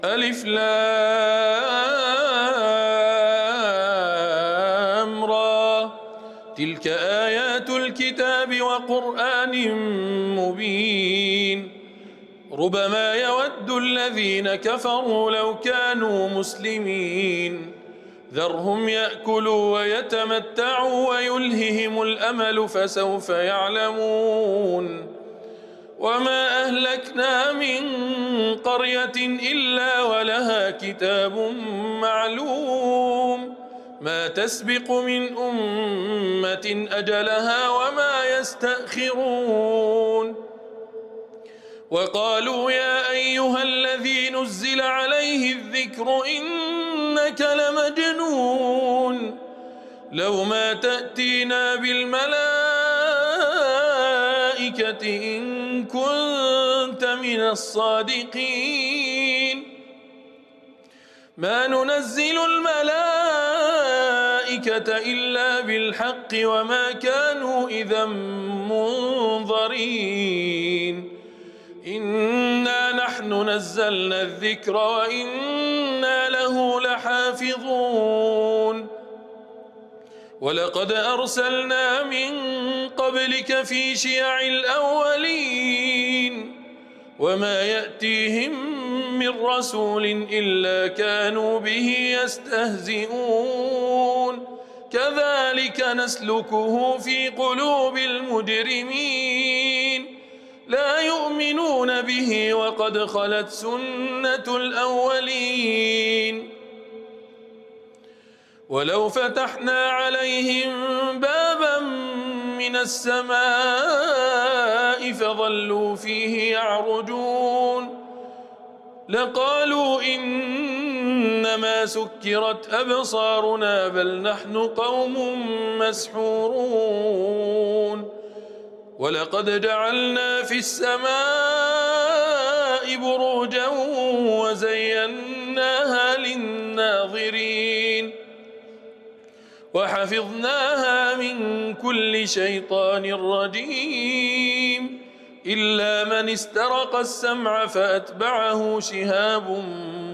ألف لام را تلك آيات الكتاب وقرآن مبين ربما يود الذين كفروا لو كانوا مسلمين ذرهم يأكلوا ويتمتعوا ويلههم الأمل فسوف يعلمون وما أهلكنا من قرية إلا ولها كتاب معلوم ما تسبق من أمة أجلها وما يستأخرون وقالوا يا أيها الذي نزل عليه الذكر إنك لمجنون لو ما تأتينا بالملائكة إن كنت من الصادقين ما ننزل الملائكة إلا بالحق وما كانوا إذا منظرين إنا نحن نزلنا الذكر وإنا له لحافظون ولقد أرسلنا من قبلك في شيع الأولين وما يأتيهم من رسول إلا كانوا به يستهزئون كذلك نسلكه في قلوب المجرمين لا يؤمنون به وقد خلت سنة الأولين ولو فتحنا عليهم بابا من السماء فظلوا فيه يعرجون لقالوا إنما سكرت أبصارنا بل نحن قوم مسحورون ولقد جعلنا في السماء بروجا وزيناها للناظرين وحفظناها من كل شيطان رجيم إلا من استرق السمع فأتبعه شهاب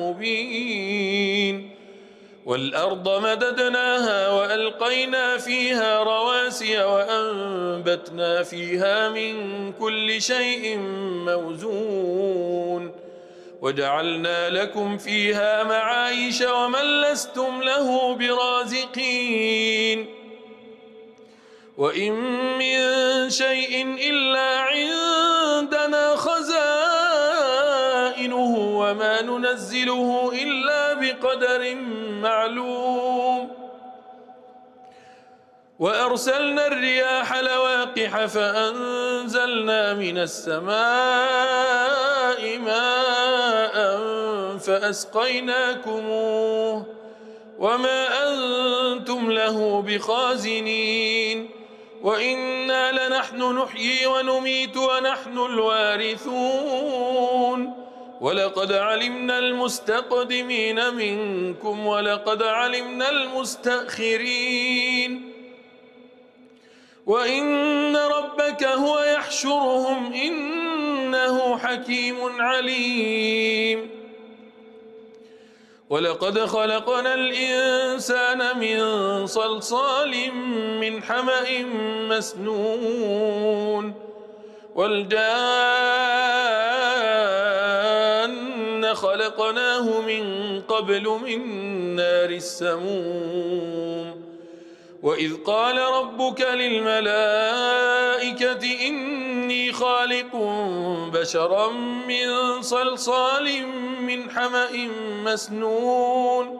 مبين والأرض مددناها وألقينا فيها رواسي وأنبتنا فيها من كل شيء موزون وجعلنا لكم فيها معايش ومن لستم له برازقين وإن من شيء إلا عندنا خزائنه وما ننزله إلا بقدر معلوم وأرسلنا الرياح لواقح فأنزلنا من السماء ماء فأسقيناكموه وما أنتم له بخازنين وإنا لنحن نحيي ونميت ونحن الوارثون ولقد علمنا المستقدمين منكم ولقد علمنا المستأخرين وإن ربك هو يحشرهم إنه حكيم عليم ولقد خلقنا الإنسان من صلصال من حمأ مسنون والجان خلقناه من قبل من نار السموم وإذ قال ربك للملائكة إني خالق بشرا من صلصال من حمأ مسنون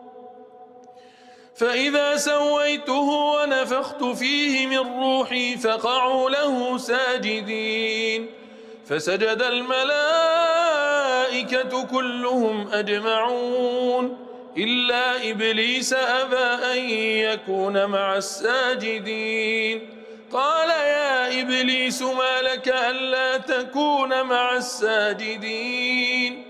فإذا سويته ونفخت فيه من روحي فقعوا له ساجدين فسجد الملائكة كلهم أجمعون إلا إبليس أبى أن يكون مع الساجدين قال يا إبليس ما لك ألا تكون مع الساجدين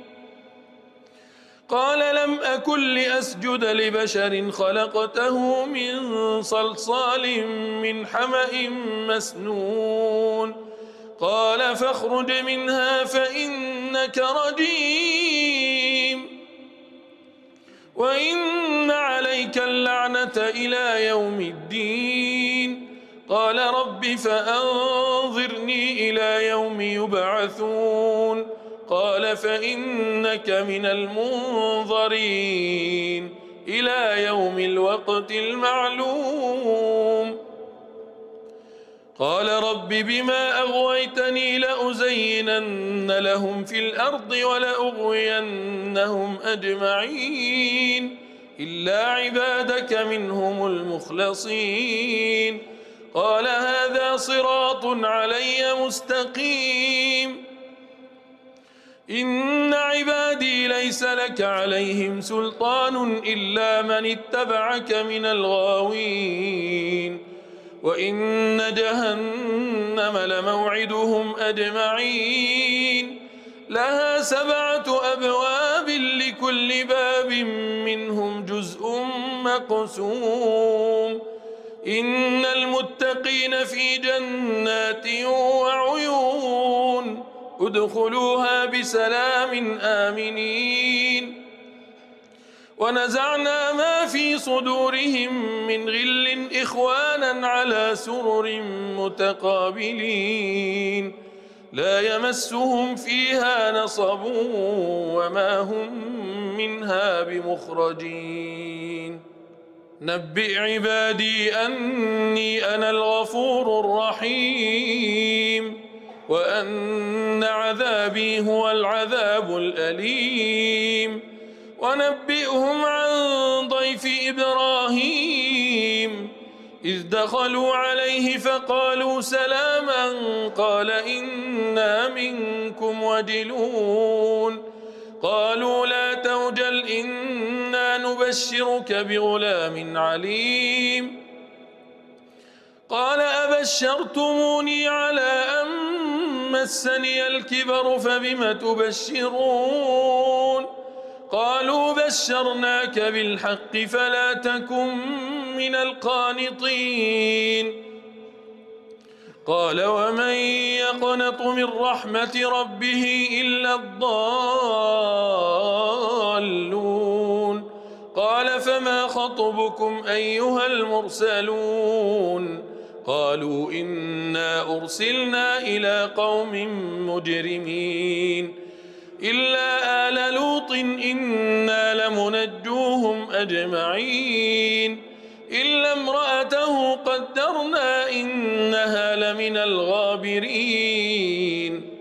قال لم أكن لأسجد لبشر خلقته من صلصال من حمأ مسنون قال فاخرج منها فإنك رجيم القيامة إلى يوم الدين. قال رب فأنظرني إلى يوم يبعثون. قال فإنك من المنظرين إلى يوم الوقت المعلوم. قال رب بما أغويتني لأزينن لهم في الأرض ولأغوينهم أجمعين إلا عبادك منهم المخلصين. قال هذا صراط علي مستقيم. إن عبادي ليس لك عليهم سلطان إلا من اتبعك من الغاوين. وإن جهنم لموعدهم أجمعين لها 7 أبواب لكل باب منهم جزء مقسوم. إن المتقين في جنات وعيون ادخلوها بسلام آمنين. ونزعنا ما في صدورهم من غل إخوانا على سرر متقابلين لا يمسهم فيها نصب وما هم منها بمخرجين. نبئ عبادي أني أنا الغفور الرحيم وأن عذابي هو العذاب الأليم. ونبئهم عن ضيف إبراهيم إذ دخلوا عليه فقالوا سلاما قال إنا منكم وجلون. قالوا لا توجل إنا نبشرك بغلام عليم. قال أبشرتموني على أن مسني الكبر فبم تبشرون. قالوا بشرناك بالحق فلا تكن من القانطين. قال ومن يقنط من رحمة ربه إلا الضالون. قال فما خطبكم أيها المرسلون. قالوا إنا أرسلنا إلى قوم مجرمين إلا آل لوط إنا لمنجوهم أجمعين إلا امرأته قدرنا إنها لمن الغابرين.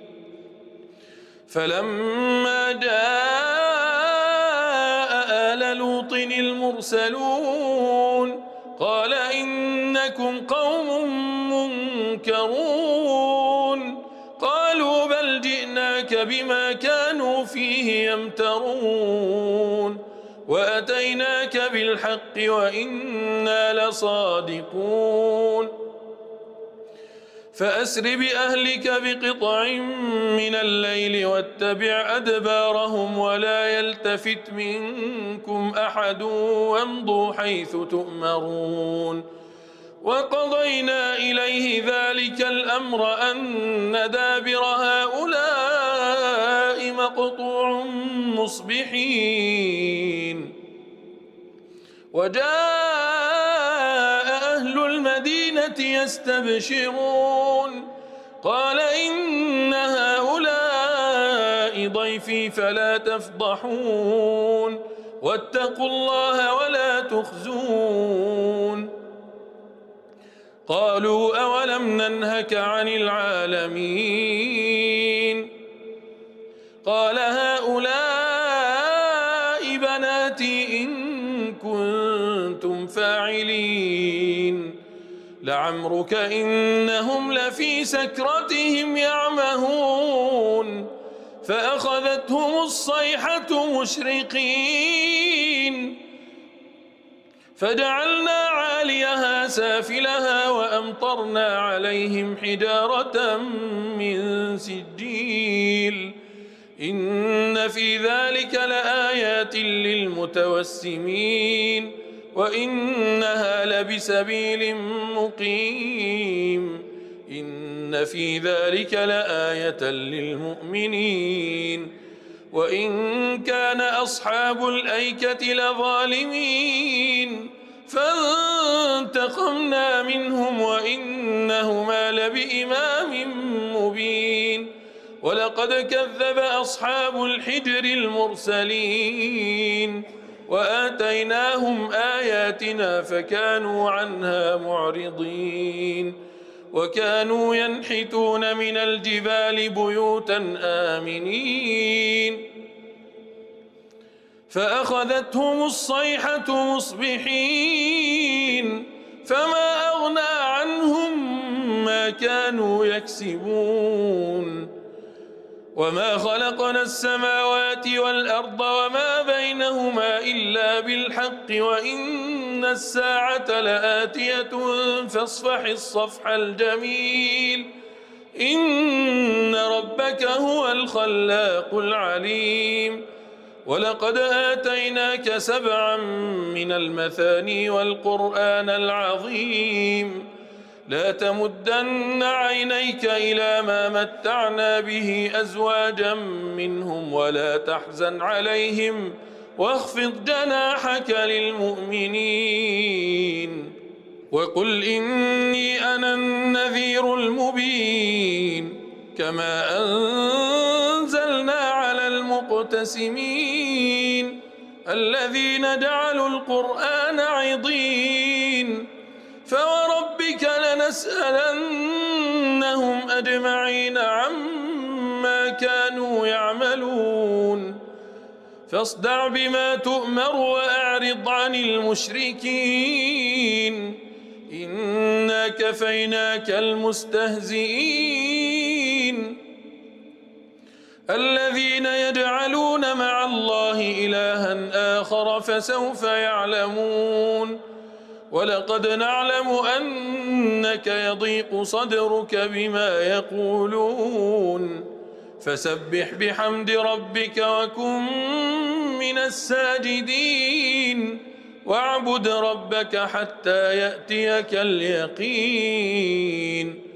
فلما جاء آل لوط المرسلون قال إنكم قوم منكرون. قالوا بل جئناك بما كانوا فيه يمترون وأتيناك بالحق وإنا لصادقون. فأسر بأهلك بقطع من الليل واتبع أدبارهم ولا يلتفت منكم أحد وامضوا حيث تؤمرون. وقضينا إليه ذلك الأمر أن دابر هؤلاء مقطوع مصبحين. وجاء أهل المدينة يستبشرون قال إن هؤلاء ضيفي فلا تفضحون واتقوا الله ولا تخزون. قالوا أولم ننهك عن العالمين. قال هؤلاء بناتي إن كنتم فاعلين. لعمرك إنهم لفي سكرتهم يعمهون فأخذتهم الصيحة مشرقين فجعلنا عاليها سافلها وأمطرنا عليهم حجارة من سجيل إن في ذلك لآيات للمتوسمين وإنها لبسبيل مقيم إن في ذلك لآية للمؤمنين. وإن كان أصحاب الأيكة لظالمين فانتقمنا منهم وإنهما لبإمام مبين ولقد كذب أصحاب الحجر المرسلين وآتيناهم آياتنا فكانوا عنها معرضين وكانوا ينحتون من الجبال بيوتا آمنين فأخذتهم الصيحة مصبحين فما أغنى عنهم ما كانوا يكسبون وما خلقنا السماوات والأرض وما بينهما إلا بالحق وإن الساعة لآتية فاصفح الصفح الجميل إن ربك هو الخلاق العليم ولقد آتيناك 7 من المثاني والقرآن العظيم لا تمدن عينيك إلى ما متعنا به أزواجا منهم ولا تحزن عليهم واخفض جناحك للمؤمنين وقل إني أنا النذير المبين كما أنزلنا على المقتسمين الذين جعلوا القرآن عضين فوربك لنسألنهم أجمعين عما كانوا يعملون فاصدع بما تؤمر وأعرض عن المشركين إنا كفيناك المستهزئين الذين يجعلون مع الله إلها آخر فسوف يعلمون ولقد نعلم أنك يضيق صدرك بما يقولون فسبح بحمد ربك وكن من الساجدين واعبد ربك حتى يأتيك اليقين